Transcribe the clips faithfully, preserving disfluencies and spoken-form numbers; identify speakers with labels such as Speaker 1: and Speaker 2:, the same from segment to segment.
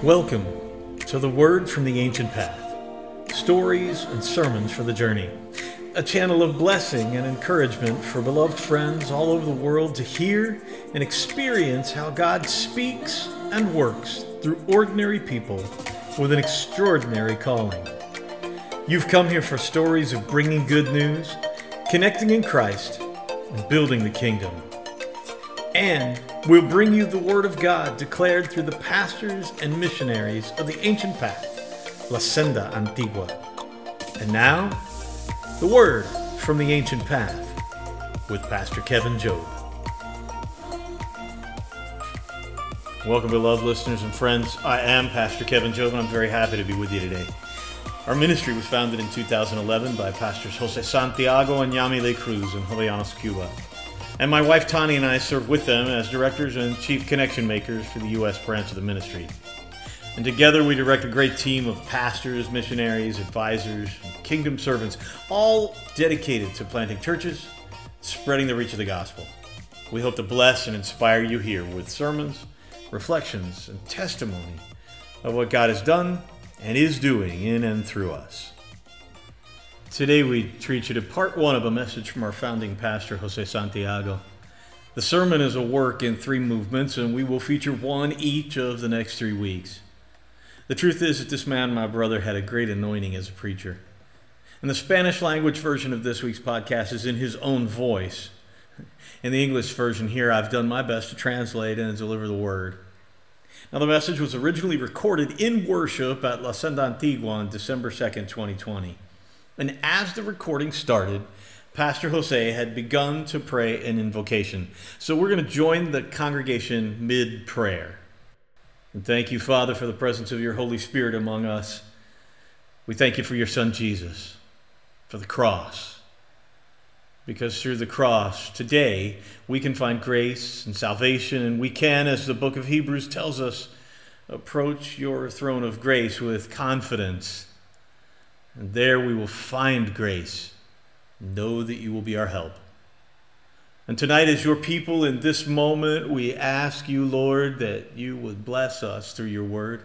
Speaker 1: Welcome to the Word from the Ancient Path, stories and sermons for the journey, a channel of blessing and encouragement for beloved friends all over the world to hear and experience how God speaks and works through ordinary people with an extraordinary calling. You've come here for stories of bringing good news, connecting in Christ, and building the kingdom. And we'll bring you the Word of God declared through the pastors and missionaries of the ancient path, La Senda Antigua. And now, the Word from the Ancient Path with Pastor Kevin Job. Welcome, beloved listeners and friends. I am Pastor Kevin Job, and I'm very happy to be with you today. Our ministry was founded in two thousand eleven by Pastors Jose Santiago and Yamile Cruz in Jovellanos, Cuba. And my wife Tani and I serve with them as directors and chief connection makers for the U S branch of the ministry. And together we direct a great team of pastors, missionaries, advisors, and kingdom servants, all dedicated to planting churches, spreading the reach of the gospel. We hope to bless and inspire you here with sermons, reflections, and testimony of what God has done and is doing in and through us. Today we treat you to part one of a message from our founding pastor, Jose Santiago. The sermon is a work in three movements, and we will feature one each of the next three weeks. The truth is that this man, my brother, had a great anointing as a preacher. And the Spanish language version of this week's podcast is in his own voice. In the English version here, I've done my best to translate and deliver the word. Now, the message was originally recorded in worship at La Senda Antigua on December second, twenty twenty. And as the recording started, Pastor Jose had begun to pray an invocation. So we're going to join the congregation mid-prayer. And thank you, Father, for the presence of your Holy Spirit among us. We thank you for your Son, Jesus, for the cross. Because through the cross, today, we can find grace and salvation, and we can, as the book of Hebrews tells us, approach your throne of grace with confidence. And there we will find grace. Know that you will be our help. And tonight, as your people in this moment, we ask you, Lord, that you would bless us through your word.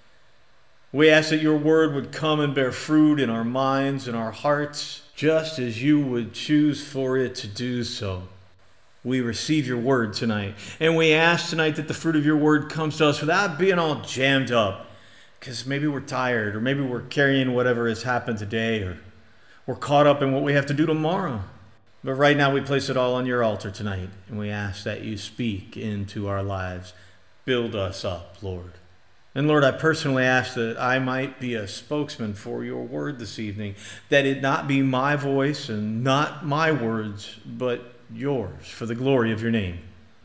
Speaker 1: We ask that your word would come and bear fruit in our minds and our hearts, just as you would choose for it to do so. We receive your word tonight. And we ask tonight that the fruit of your word comes to us without being all jammed up. Because maybe we're tired, or maybe we're carrying whatever has happened today, or we're caught up in what we have to do tomorrow. But right now we place it all on your altar tonight, and we ask that you speak into our lives. Build us up, Lord. And Lord, I personally ask that I might be a spokesman for your word this evening, that it not be my voice and not my words, but yours, for the glory of your name.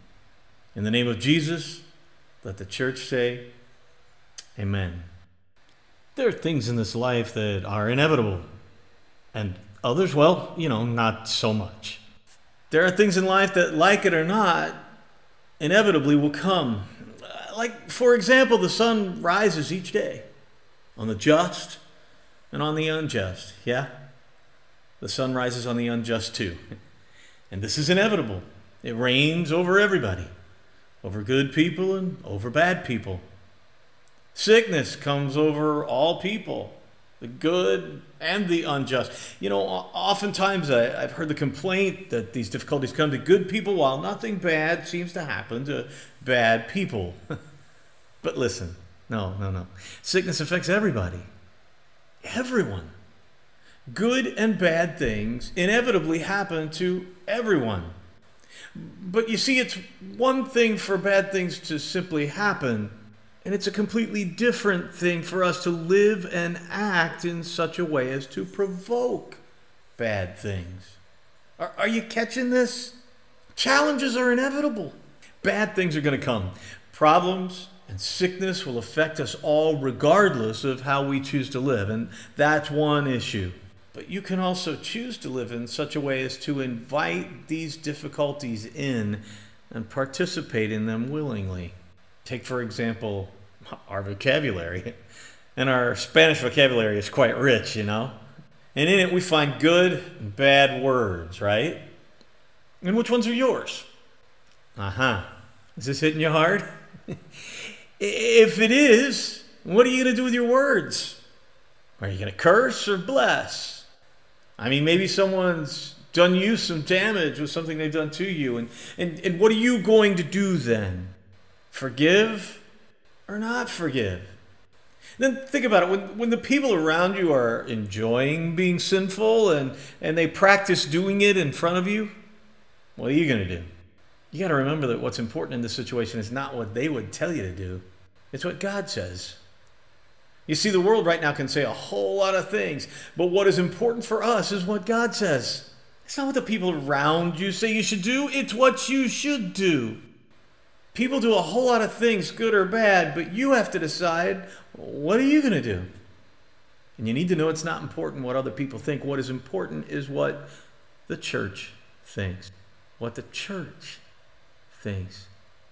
Speaker 1: In the name of Jesus, let the church say, Amen. There are things in this life that are inevitable, and others, well, you know, not so much. There are things in life that, like it or not, inevitably will come. Like, for example, the sun rises each day on the just and on the unjust. Yeah? The sun rises on the unjust too. And this is inevitable. It rains over everybody, over good people and over bad people. Sickness comes over all people, the good and the unjust. You know, oftentimes I, I've heard the complaint that these difficulties come to good people while nothing bad seems to happen to bad people. But listen, no, no, no. Sickness affects everybody. Everyone. Good and bad things inevitably happen to everyone. But you see, it's one thing for bad things to simply happen, and it's a completely different thing for us to live and act in such a way as to provoke bad things. Are, are you catching this? Challenges are inevitable. Bad things are going to come. Problems and sickness will affect us all regardless of how we choose to live, and that's one issue. But you can also choose to live in such a way as to invite these difficulties in and participate in them willingly. Take, for example, our vocabulary. And our Spanish vocabulary is quite rich, you know. And in it we find good and bad words, right? And which ones are yours? Uh-huh. Is this hitting you hard? If it is, What are you going to do with your words? Are you going to curse or bless? I mean, maybe someone's done you some damage with something they've done to you. And, and, and what are you going to do then? Forgive or not forgive? Then think about it. When, when the people around you are enjoying being sinful and, and they practice doing it in front of you, what are you going to do? You got to remember that what's important in this situation is not what they would tell you to do. It's what God says. You see, the world right now can say a whole lot of things, but what is important for us is what God says. It's not what the people around you say you should do. It's what you should do. People do a whole lot of things, good or bad, but you have to decide, what are you going to do? And you need to know it's not important what other people think. What is important is what the church thinks. What the church thinks.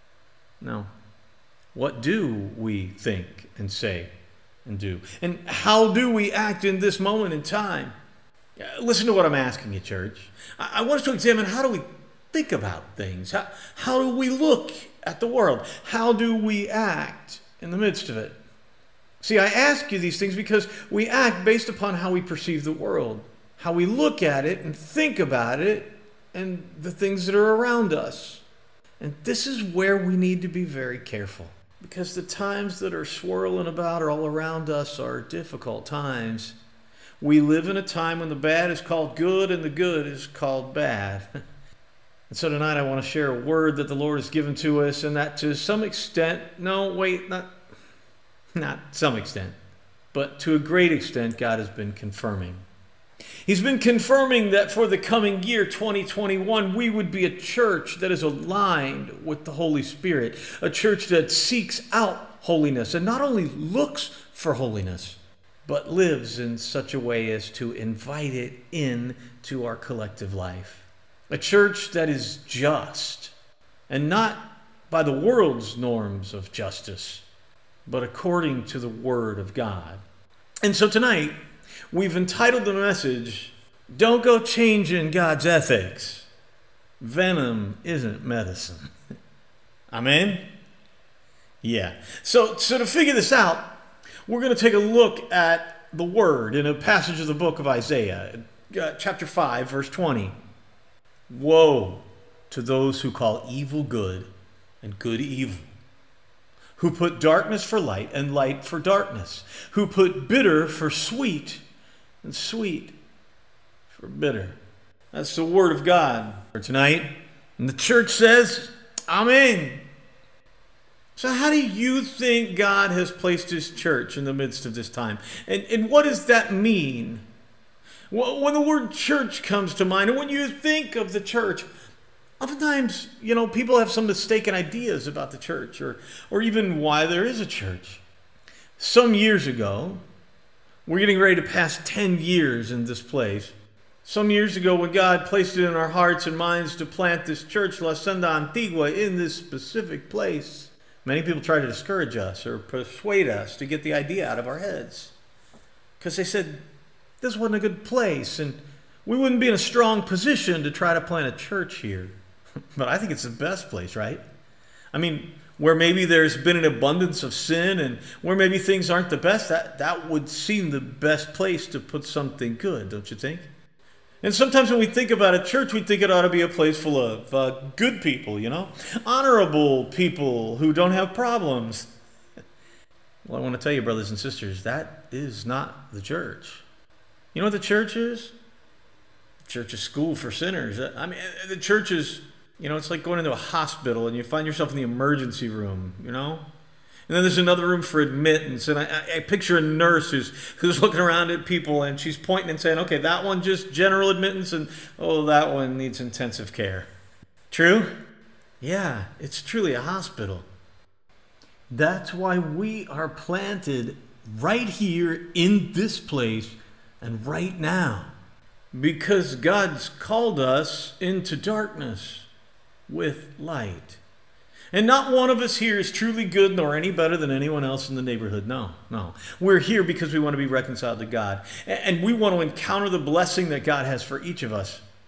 Speaker 1: No. What do we think and say and do? And how do we act in this moment in time? Listen to what I'm asking you, church. I want us to examine, how do we think about things? How, how do we look at the world? How do we act in the midst of it? See, I ask you these things because we act based upon how we perceive the world, how we look at it and think about it and the things that are around us. And this is where we need to be very careful, because the times that are swirling about all around us are difficult times. We live in a time when the bad is called good and the good is called bad. And so tonight I want to share a word that the Lord has given to us, and that to some extent, no, wait, not, not some extent, but to a great extent, God has been confirming. He's been confirming that for the coming year, twenty twenty-one, we would be a church that is aligned with the Holy Spirit, a church that seeks out holiness and not only looks for holiness, but lives in such a way as to invite it into our collective life. A church that is just, and not by the world's norms of justice, but according to the Word of God. And so tonight, we've entitled the message, Don't Go Changing God's Ethics. Venom isn't medicine. Amen? Yeah. So, so to figure this out, we're going to take a look at the Word in a passage of the book of Isaiah, uh, chapter five, verse twenty. Woe to those who call evil good and good evil, who put darkness for light and light for darkness, who put bitter for sweet and sweet for bitter. That's the word of God for tonight. And the church says, Amen. So how do you think God has placed his church in the midst of this time? And, and what does that mean? When the word church comes to mind, and when you think of the church, oftentimes, you know, people have some mistaken ideas about the church, or, or even why there is a church. Some years ago, we're getting ready to pass ten years in this place. Some years ago, when God placed it in our hearts and minds to plant this church, La Senda Antigua, in this specific place, many people try to discourage us or persuade us to get the idea out of our heads. Because they said, this wasn't a good place, and we wouldn't be in a strong position to try to plant a church here. But I think it's the best place, right? I mean, where maybe there's been an abundance of sin and where maybe things aren't the best, that, that would seem the best place to put something good, don't you think? And sometimes when we think about a church, we think it ought to be a place full of uh, good people, you know? Honorable people who don't have problems. Well, I want to tell you, brothers and sisters, that is not the church. You know what the church is? The church is school for sinners. I mean, the church is, you know, it's like going into a hospital and you find yourself in the emergency room, you know? And then there's another room for admittance. And I, I picture a nurse who's, who's looking around at people and she's pointing and saying, okay, that one just general admittance, and oh, that one needs intensive care. True? Yeah, it's truly a hospital. That's why we are planted right here in this place and right now, because God's called us into darkness with light. And not one of us here is truly good nor any better than anyone else in the neighborhood. No, no. We're here because we want to be reconciled to God. And we want to encounter the blessing that God has for each of us.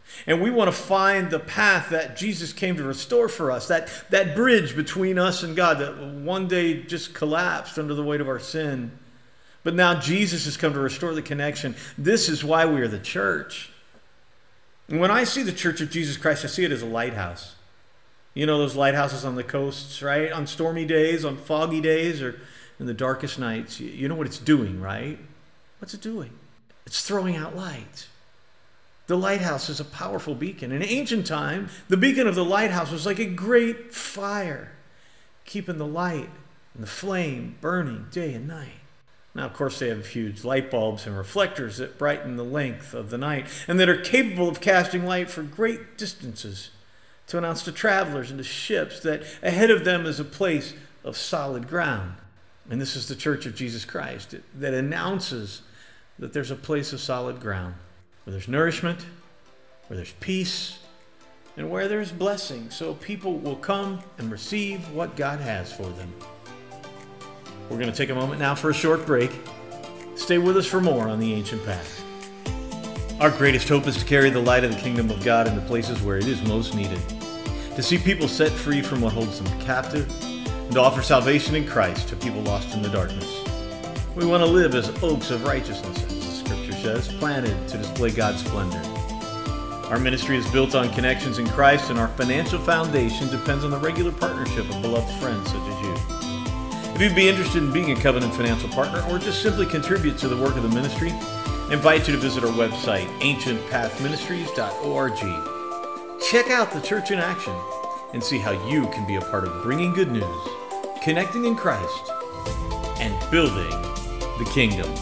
Speaker 1: And we want to find the path that Jesus came to restore for us, that, that bridge between us and God that one day just collapsed under the weight of our sin. But now Jesus has come to restore the connection. This is why we are the church. And when I see the Church of Jesus Christ, I see it as a lighthouse. You know those lighthouses on the coasts, right? On stormy days, on foggy days, or in the darkest nights. You know what it's doing, right? What's it doing? It's throwing out light. The lighthouse is a powerful beacon. In ancient time, the beacon of the lighthouse was like a great fire, keeping the light and the flame burning day and night. Now, of course, they have huge light bulbs and reflectors that brighten the length of the night and that are capable of casting light for great distances to announce to travelers and to ships that ahead of them is a place of solid ground. And this is the Church of Jesus Christ that announces that there's a place of solid ground where there's nourishment, where there's peace, and where there's blessing, so people will come and receive what God has for them. We're going to take a moment now for a short break. Stay with us for more on The Ancient Path. Our greatest hope is to carry the light of the kingdom of God into places where it is most needed, to see people set free from what holds them captive, and to offer salvation in Christ to people lost in the darkness. We want to live as oaks of righteousness, as the Scripture says, planted to display God's splendor. Our ministry is built on connections in Christ, and our financial foundation depends on the regular partnership of beloved friends such as you. If you'd be interested in being a covenant financial partner or just simply contribute to the work of the ministry, I invite you to visit our website, ancient path ministries dot org. Check out the church in action and see how you can be a part of bringing good news, connecting in Christ, and building the kingdom.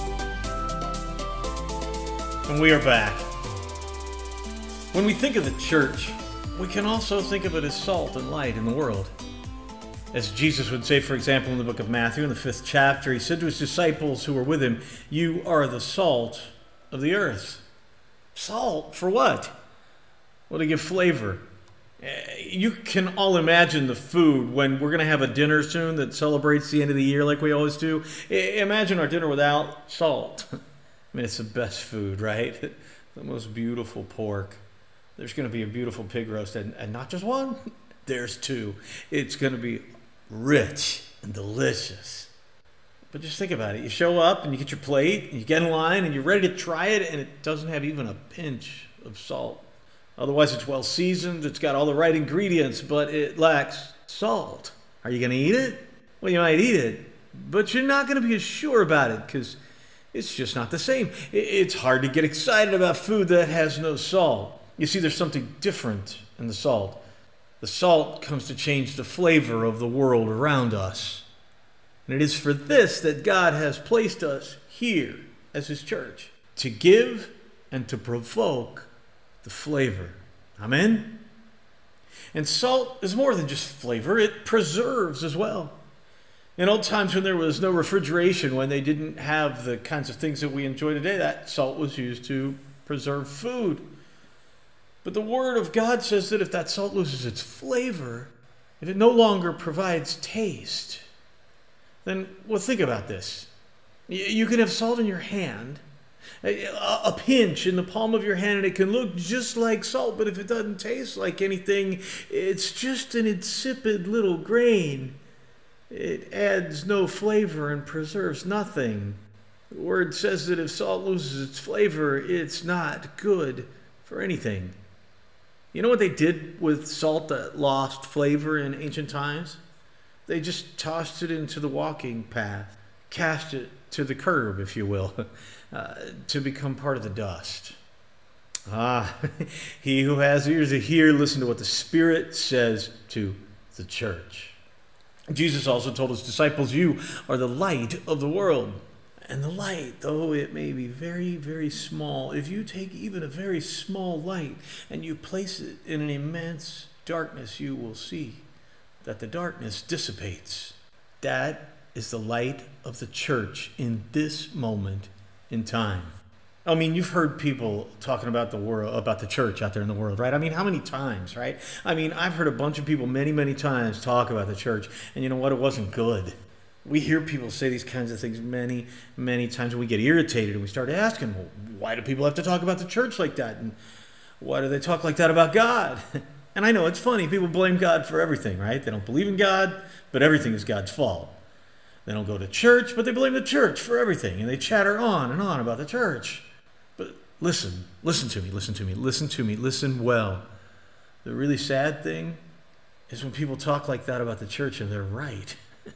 Speaker 1: And we are back. When we think of the church, we can also think of it as salt and light in the world. As Jesus would say, for example, in the book of Matthew, in the fifth chapter, he said to his disciples who were with him, "You are the salt of the earth." Salt for what? Well, to give flavor. You can all imagine the food when we're going to have a dinner soon that celebrates the end of the year like we always do. Imagine our dinner without salt. I mean, it's the best food, right? The most beautiful pork. There's going to be a beautiful pig roast, and, and not just one. There's two. It's going to be rich and delicious. But just think about it. You show up and you get your plate, and you get in line, and you're ready to try it, and it doesn't have even a pinch of salt. Otherwise, it's well seasoned, it's got all the right ingredients, but it lacks salt. Are you going to eat it? Well, you might eat it, but you're not going to be as sure about it because it's just not the same. It's hard to get excited about food that has no salt. You see, there's something different in the salt. The salt comes to change the flavor of the world around us. And it is for this that God has placed us here as His church, to give and to provoke the flavor. Amen? And salt is more than just flavor, it preserves as well. In old times when there was no refrigeration, when they didn't have the kinds of things that we enjoy today, that salt was used to preserve food. But the Word of God says that if that salt loses its flavor, if it no longer provides taste, then, well, think about this. You can have salt in your hand, a pinch in the palm of your hand, and it can look just like salt, but if it doesn't taste like anything, it's just an insipid little grain. It adds no flavor and preserves nothing. The Word says that if salt loses its flavor, it's not good for anything. You know what they did with salt that lost flavor in ancient times? They just tossed it into the walking path, cast it to the curb, if you will, uh, to become part of the dust. Ah, he who has ears to hear, listen to what the Spirit says to the church. Jesus also told his disciples, "You are the light of the world." And the light, though it may be very, very small, if you take even a very small light and you place it in an immense darkness, you will see that the darkness dissipates. That is the light of the church in this moment in time. I mean, you've heard people talking about the world, about the church out there in the world, right? I mean, how many times, right? I mean, I've heard a bunch of people many, many times talk about the church, and you know what? It wasn't good. We hear people say these kinds of things many, many times, and we get irritated, and we start asking, well, why do people have to talk about the church like that? And Why do they talk like that about God? And I know it's funny. People blame God for everything, right? They don't believe in God, but everything is God's fault. They don't go to church, but they blame the church for everything. And they chatter on and on about the church. But listen, listen to me, listen to me, listen to me, listen well. The really sad thing is when people talk like that about the church and they're right.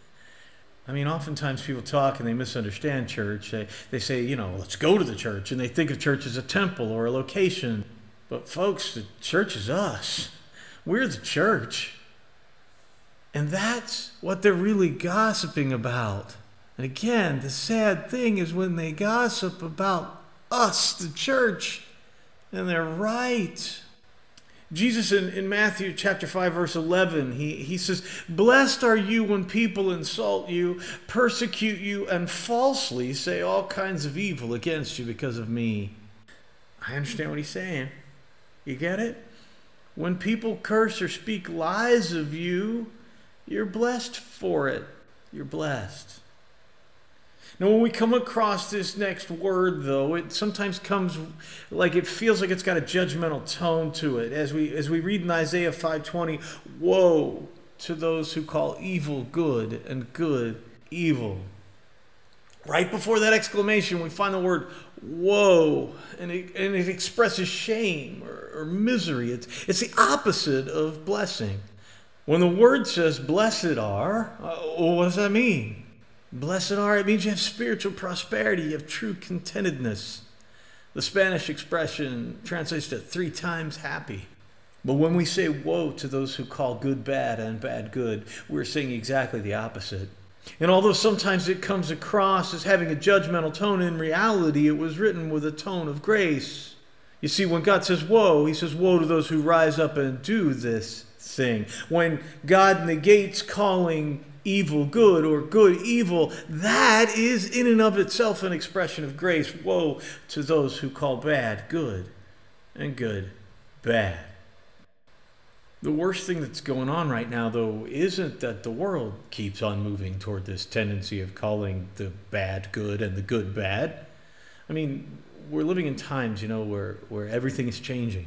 Speaker 1: I mean, oftentimes people talk and they misunderstand church. They, they say, you know, let's go to the church. And they think of church as a temple or a location. But folks, the church is us. We're the church. And that's what they're really gossiping about. And again, the sad thing is when they gossip about us, the church, and they're right. Jesus in, in Matthew chapter five, verse eleven, he, he says, "Blessed are you when people insult you, persecute you, and falsely say all kinds of evil against you because of me." I understand what he's saying. You get it? When people curse or speak lies of you, you're blessed for it. You're blessed. Now, when we come across this next word, though, it sometimes comes like it feels like it's got a judgmental tone to it. As we as we read in Isaiah five twenty, "Woe to those who call evil good and good evil." Right before that exclamation, we find the word woe, and it, and it expresses shame or, or misery. It's, it's the opposite of blessing. When the word says blessed are, uh, well, what does that mean? Blessed are, it means you have spiritual prosperity, you have true contentedness. The Spanish expression translates to three times happy. But when we say woe to those who call good bad and bad good, we're saying exactly the opposite. And although sometimes it comes across as having a judgmental tone, in reality it was written with a tone of grace. You see, when God says woe, he says woe to those who rise up and do this thing. When God negates calling evil good or good evil, that is in and of itself an expression of grace. Woe to those who call bad good and good bad. The worst thing that's going on right now, though, isn't that the world keeps on moving toward this tendency of calling the bad good and the good bad. I mean, we're living in times, you know, where, where everything is changing.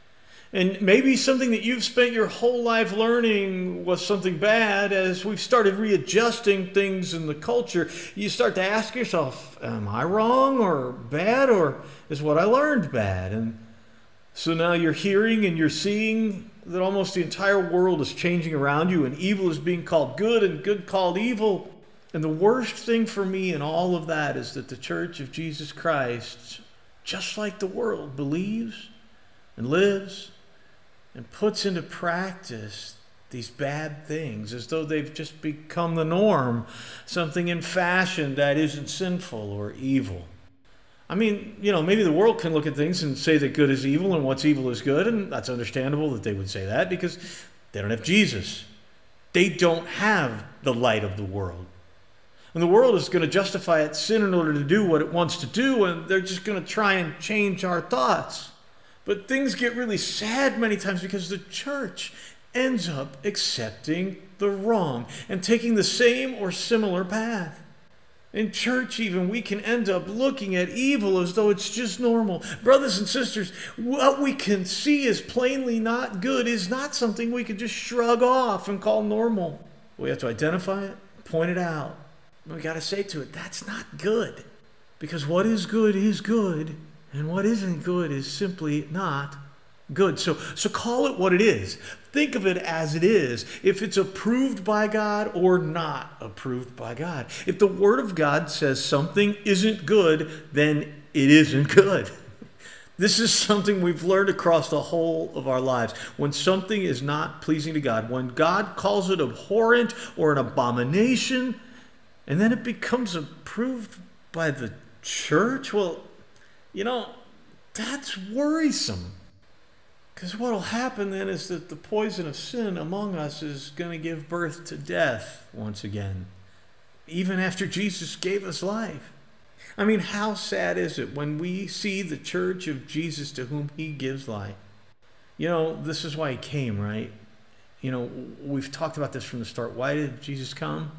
Speaker 1: And maybe something that you've spent your whole life learning was something bad. As we've started readjusting things in the culture, you start to ask yourself, am I wrong or bad, or is what I learned bad? And so now you're hearing and you're seeing that almost the entire world is changing around you, and evil is being called good and good called evil. And the worst thing for me in all of that is that the Church of Jesus Christ, just like the world, believes and lives and puts into practice these bad things as though they've just become the norm, something in fashion that isn't sinful or evil. I mean, you know, maybe the world can look at things and say that good is evil and what's evil is good, and that's understandable that they would say that because they don't have Jesus. They don't have the light of the world. And the world is going to justify its sin in order to do what it wants to do, and they're just going to try and change our thoughts. But things get really sad many times because the church ends up accepting the wrong and taking the same or similar path. In church even, we can end up looking at evil as though it's just normal. Brothers and sisters, what we can see as plainly not good is not something we can just shrug off and call normal. We have to identify it, point it out. We got to say to it, that's not good. Because what is good is good. And what isn't good is simply not good. So, so call it what it is. Think of it as it is. If it's approved by God or not approved by God. If the Word of God says something isn't good, then it isn't good. This is something we've learned across the whole of our lives. When something is not pleasing to God, when God calls it abhorrent or an abomination, and then it becomes approved by the church, well, you know, that's worrisome. Because what will happen then is that the poison of sin among us is going to give birth to death once again, even after Jesus gave us life. I mean, how sad is it when we see the church of Jesus to whom he gives life? You know, this is why he came, right? You know, we've talked about this from the start. Why did Jesus come?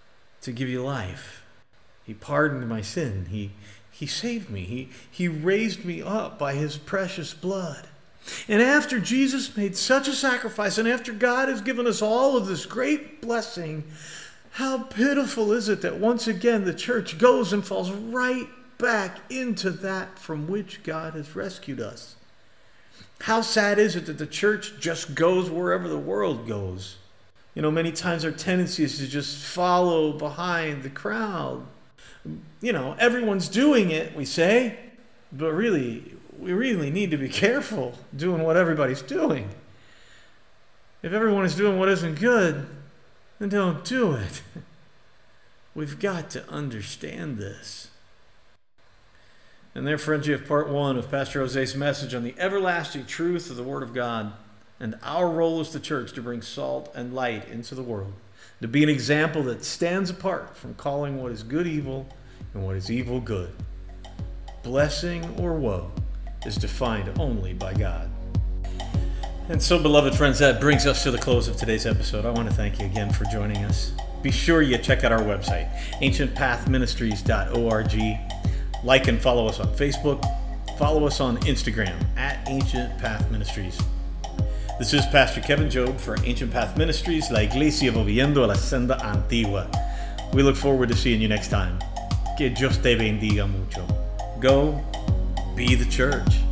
Speaker 1: To give you life. He pardoned my sin. He He saved me. He, he raised me up by his precious blood. And after Jesus made such a sacrifice, and after God has given us all of this great blessing, how pitiful is it that once again the church goes and falls right back into that from which God has rescued us? How sad is it that the church just goes wherever the world goes? You know, many times our tendency is to just follow behind the crowd. You know, everyone's doing it, we say, but really, we really need to be careful doing what everybody's doing. If everyone is doing what isn't good, then don't do it. We've got to understand this. And there, friends, you have part one of Pastor Jose's message on the everlasting truth of the Word of God and our role as the church to bring salt and light into the world, to be an example that stands apart from calling what is good evil and what is evil good. Blessing or woe is defined only by God. And so, beloved friends, that brings us to the close of today's episode. I want to thank you again for joining us. Be sure you check out our website, ancient path ministries dot org. Like and follow us on Facebook. Follow us on Instagram at Ancient Path Ministries. This is Pastor Kevin Job for Ancient Path Ministries, La Iglesia Volviendo a la Senda Antigua. We look forward to seeing you next time. Que Dios te bendiga mucho. Go be the church.